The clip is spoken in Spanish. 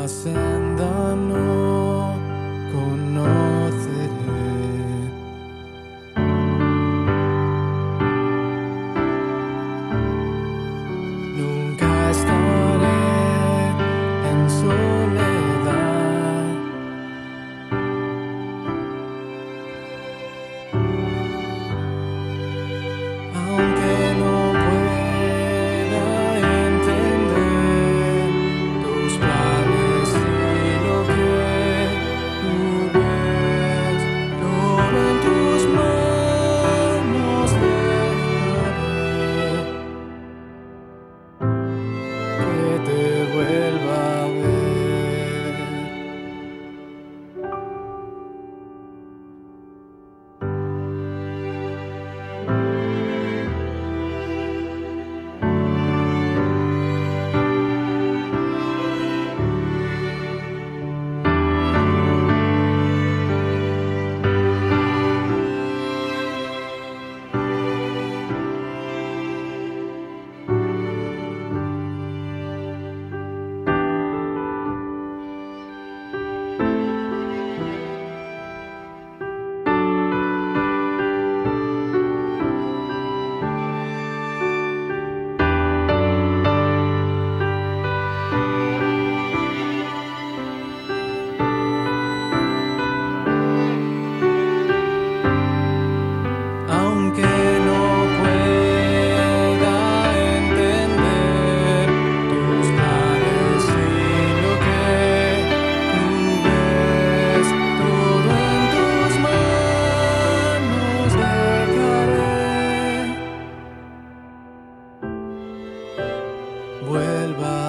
senda no conoceré. Nunca estaré en soledad. Aunque no pueda entender tus planes y lo que tú ves, todo en tus manos dejaré que te vuelva a ver. Aunque no pueda entender tus planes y lo que tú ves, todo en tus manos dejaré. Vuelva